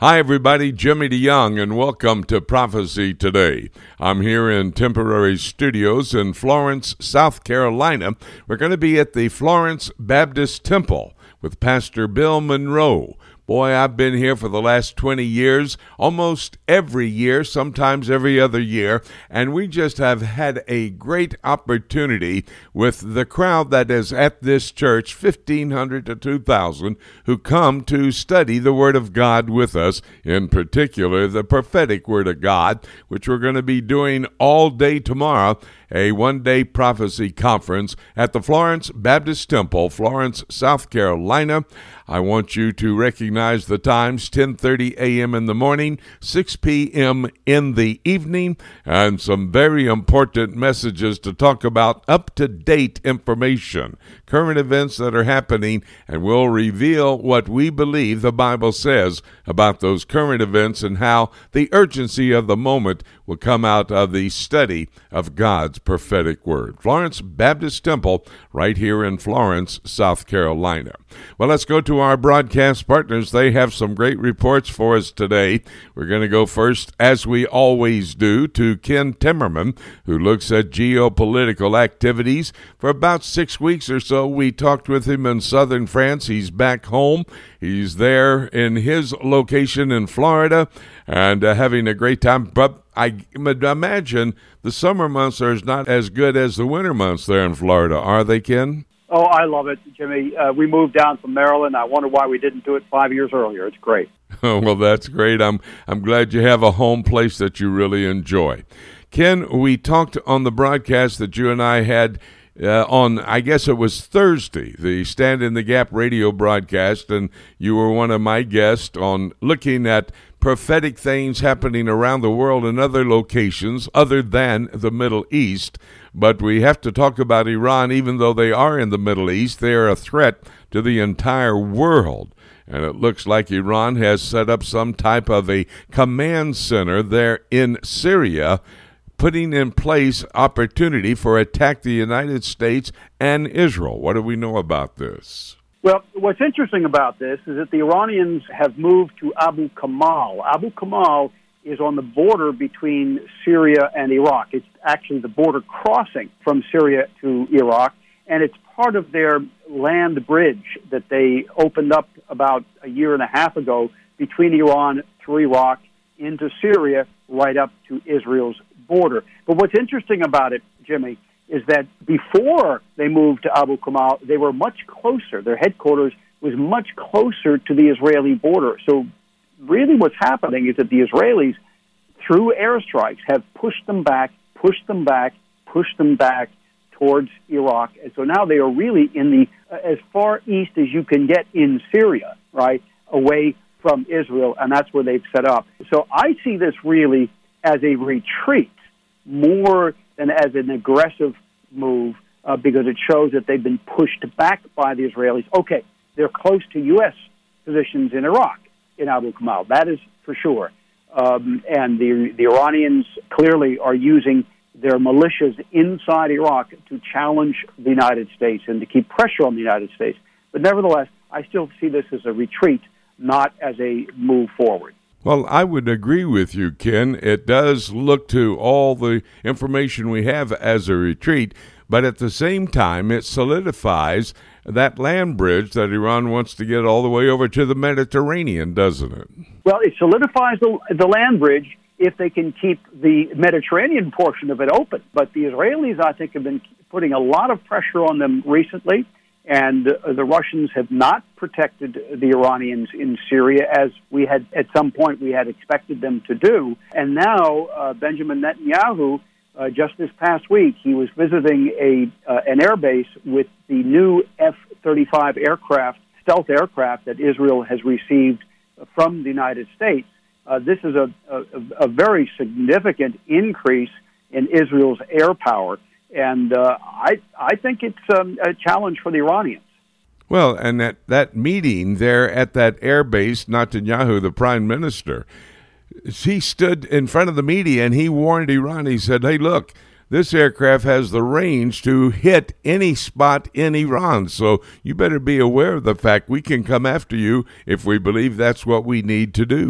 Hi, everybody. Jimmy DeYoung, and welcome to Prophecy Today. I'm here in temporary studios in Florence, South Carolina. We're going to be at the Florence Baptist Temple with Pastor Bill Monroe. Boy, I've been here for the last 20 years, almost every year, sometimes every other year, and we just have had a great opportunity with the crowd that is at this church, 1,500 to 2,000, who come to study the Word of God with us, in particular the prophetic Word of God, which we're going to be doing all day tomorrow, a one-day prophecy conference at the Florence Baptist Temple, Florence, South Carolina. I want you to recognize the times, 10:30 a.m. in the morning, 6 p.m. in the evening, and some very important messages to talk about up-to-date information, current events that are happening, and we'll reveal what we believe the Bible says about those current events and how the urgency of the moment will come out of the study of God's prophetic word. Florence Baptist Temple, right here in Florence, South Carolina. Well, let's go to our broadcast partners. They have some great reports for us today. We're going to go first, as we always do, to Ken Timmerman, who looks at geopolitical activities. For about 6 weeks or so, we talked with him in southern France. He's back home. He's there in his location in Florida and having a great time. But I imagine the summer months are not as good as the winter months there in Florida, are they, Ken? Oh, I love it, Jimmy. We moved down from Maryland. I wonder why we didn't do it 5 years earlier. It's great. Oh, well, that's great. I'm glad you have a home place that you really enjoy. Ken, we talked on the broadcast that you and I had on, I guess it was Thursday, the Stand in the Gap radio broadcast, and you were one of my guests on looking at prophetic things happening around the world in other locations other than the Middle East. But we have to talk about Iran. Even though they are in the Middle East, they are a threat to the entire world. And it looks like Iran has set up some type of a command center there in Syria, putting in place opportunity for attack the United States and Israel. What do we know about this? Well, what's interesting about this is that the Iranians have moved to Abu Kamal. Abu Kamal is on the border between Syria and Iraq. It's actually the border crossing from Syria to Iraq, and it's part of their land bridge that they opened up about a year and a half ago between Iran through Iraq into Syria right up to Israel's border. But what's interesting about it, Jimmy, is that before they moved to Abu Kamal, they were much closer. Their headquarters was much closer to the Israeli border. So really what's happening is that the Israelis, through airstrikes, have pushed them back towards Iraq. And so now they are really in the as far east as you can get in Syria, right, away from Israel, and that's where they've set up. So I see this really as a retreat more than as an aggressive move because it shows that they've been pushed back by the Israelis. Okay, they're close to U.S. positions in Iraq, in Abu Kamal. That is for sure. And the Iranians clearly are using their militias inside Iraq to challenge the United States and to keep pressure on the United States. But nevertheless, I still see this as a retreat, not as a move forward. Well, I would agree with you, Ken. It does look to all the information we have as a retreat, but at the same time, it solidifies that land bridge that Iran wants to get all the way over to the Mediterranean, doesn't it? Well, it solidifies the land bridge if they can keep the Mediterranean portion of it open. But the Israelis, I think, have been putting a lot of pressure on them recently, and the Russians have not protected the Iranians in Syria as we had, at some point, we had expected them to do. And now Benjamin Netanyahu, just this past week, he was visiting an airbase with the new F-35 aircraft, stealth aircraft that Israel has received from the United States. This is a very significant increase in Israel's air power. And I think it's a challenge for the Iranians. Well, and that meeting there at that air base, Netanyahu, the prime minister, he stood in front of the media and he warned Iran. He said, hey, look, this aircraft has the range to hit any spot in Iran. So you better be aware of the fact we can come after you if we believe that's what we need to do.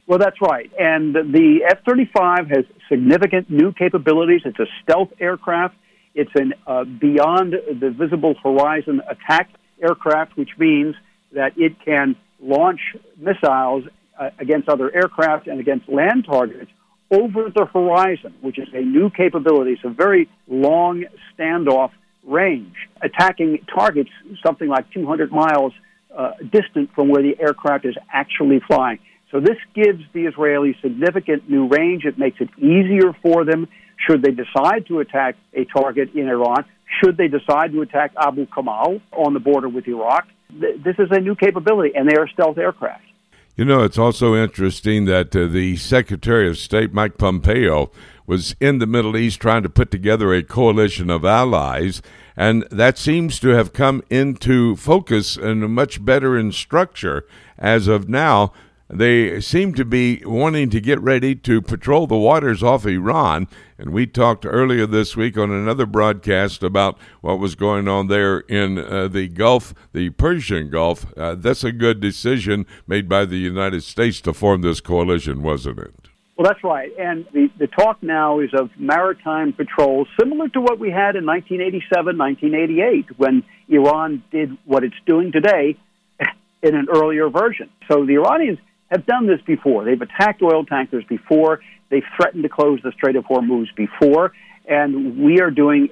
Well, that's right. And the F-35 has significant new capabilities. It's a stealth aircraft. It's an beyond the visible horizon attack aircraft, which means that it can launch missiles against other aircraft and against land targets over the horizon, which is a new capability. It's a very long standoff range, attacking targets something like 200 miles distant from where the aircraft is actually flying. So this gives the Israelis significant new range. It makes it easier for them should they decide to attack a target in Iran, should they decide to attack Abu Kamal on the border with Iraq. This is a new capability, and they are stealth aircraft. You know, it's also interesting that the Secretary of State, Mike Pompeo, was in the Middle East trying to put together a coalition of allies, and that seems to have come into focus and much better in structure as of now. They seem to be wanting to get ready to patrol the waters off Iran. And we talked earlier this week on another broadcast about what was going on there in the Gulf, the Persian Gulf. That's a good decision made by the United States to form this coalition, wasn't it? Well, that's right. And the talk now is of maritime patrols, similar to what we had in 1987, 1988, when Iran did what it's doing today in an earlier version. So the Iranians have done this before. They've attacked oil tankers before. They've threatened to close the Strait of Hormuz before. And we are doing,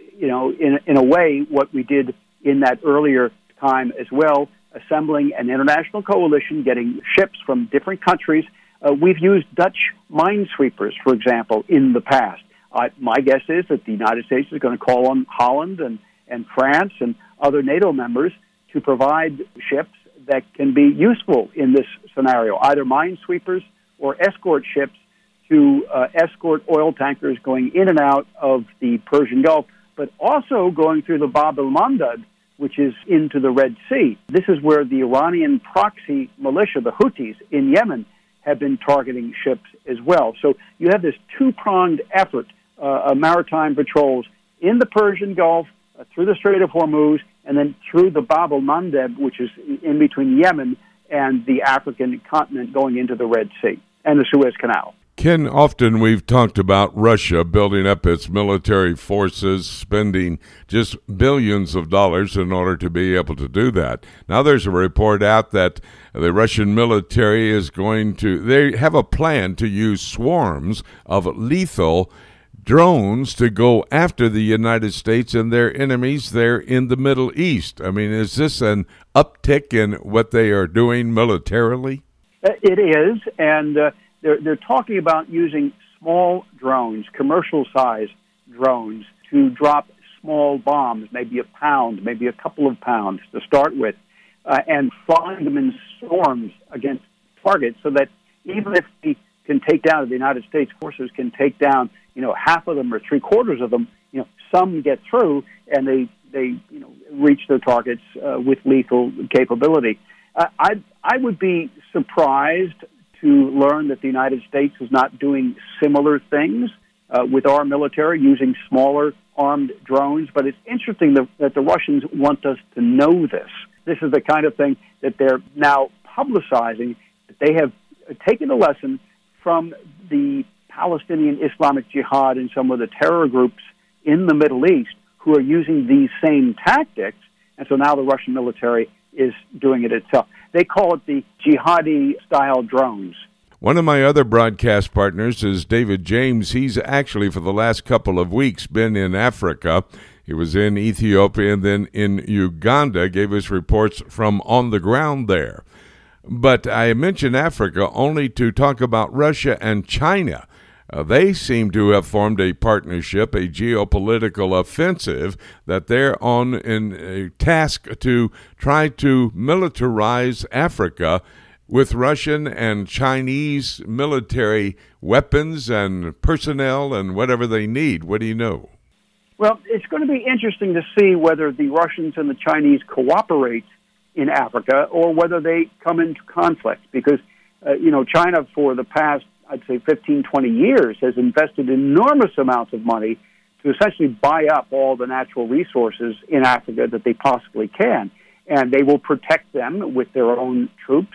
in a way, what we did in that earlier time as well, assembling an international coalition, getting ships from different countries. We've used Dutch minesweepers, for example, in the past. My guess is that the United States is going to call on Holland and France and other NATO members to provide ships that can be useful in this scenario, either minesweepers or escort ships to escort oil tankers going in and out of the Persian Gulf, but also going through the Bab el-Mandeb, which is into the Red Sea. This is where the Iranian proxy militia, the Houthis in Yemen, have been targeting ships as well. So you have this two-pronged effort, maritime patrols in the Persian Gulf, through the Strait of Hormuz, and then through the Bab el-Mandeb, which is in between Yemen and the African continent going into the Red Sea and the Suez Canal. Ken, often we've talked about Russia building up its military forces, spending just billions of dollars in order to be able to do that. Now there's a report out that the Russian military they have a plan to use swarms of lethal drones to go after the United States and their enemies there in the Middle East. I mean, is this an uptick in what they are doing militarily? It is, and they're talking about using small drones, commercial-sized drones, to drop small bombs, maybe a pound, maybe a couple of pounds to start with, and flying them in swarms against targets so that even if the United States forces can take down, half of them or three-quarters of them, some get through and they reach their targets with lethal capability. I would be surprised to learn that the United States is not doing similar things with our military, using smaller armed drones. But it's interesting that the Russians want us to know this. This is the kind of thing that they're now publicizing, that they have taken a lesson from the Palestinian Islamic Jihad and some of the terror groups in the Middle East who are using these same tactics, and so now the Russian military is doing it itself. They call it the jihadi-style drones. One of my other broadcast partners is David James. He's actually, for the last couple of weeks, been in Africa. He was in Ethiopia and then in Uganda, gave us reports from on the ground there. But I mentioned Africa only to talk about Russia and China. They seem to have formed a partnership, a geopolitical offensive, that they're on in a task to try to militarize Africa with Russian and Chinese military weapons and personnel and whatever they need. What do you know? Well, it's going to be interesting to see whether the Russians and the Chinese cooperate in Africa or whether they come into conflict, because, China for the past, I'd say 15, 20 years has invested enormous amounts of money to essentially buy up all the natural resources in Africa that they possibly can. And they will protect them with their own troops.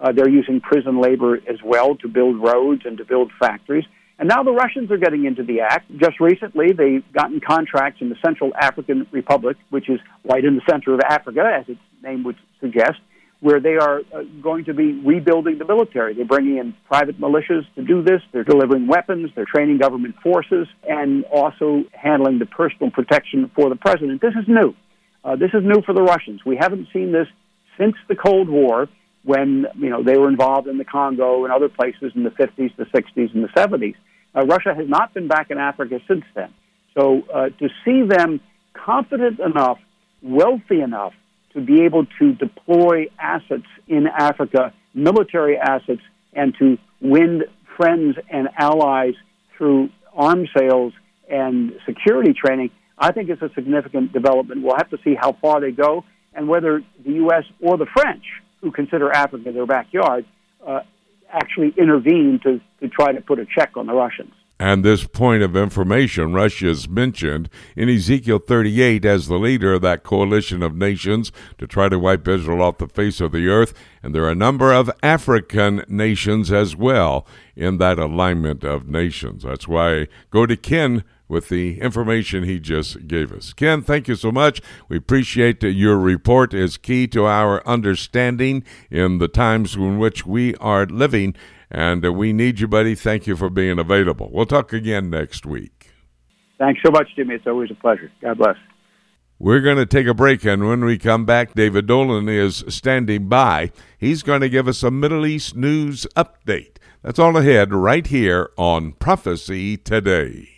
They're using prison labor as well to build roads and to build factories. And now the Russians are getting into the act. Just recently, they've gotten contracts in the Central African Republic, which is right in the center of Africa, as its name would suggest, where they are going to be rebuilding the military. They're bringing in private militias to do this. They're delivering weapons. They're training government forces and also handling the personal protection for the president. This is new. This is new for the Russians. We haven't seen this since the Cold War, when they were involved in the Congo and other places in the 50s, the 60s, and the 70s. Russia has not been back in Africa since then. So to see them confident enough, wealthy enough, to be able to deploy assets in Africa, military assets, and to win friends and allies through arms sales and security training, I think it's a significant development. We'll have to see how far they go and whether the U.S. or the French, who consider Africa their backyard, actually intervene to try to put a check on the Russians. And this point of information, Russia is mentioned in Ezekiel 38 as the leader of that coalition of nations to try to wipe Israel off the face of the earth. And there are a number of African nations as well in that alignment of nations. That's why I go to Ken with the information he just gave us. Ken, thank you so much. We appreciate that your report is key to our understanding in the times in which we are living. And we need you, buddy. Thank you for being available. We'll talk again next week. Thanks so much, Jimmy. It's always a pleasure. God bless. We're going to take a break, and when we come back, David Dolan is standing by. He's going to give us a Middle East news update. That's all ahead right here on Prophecy Today.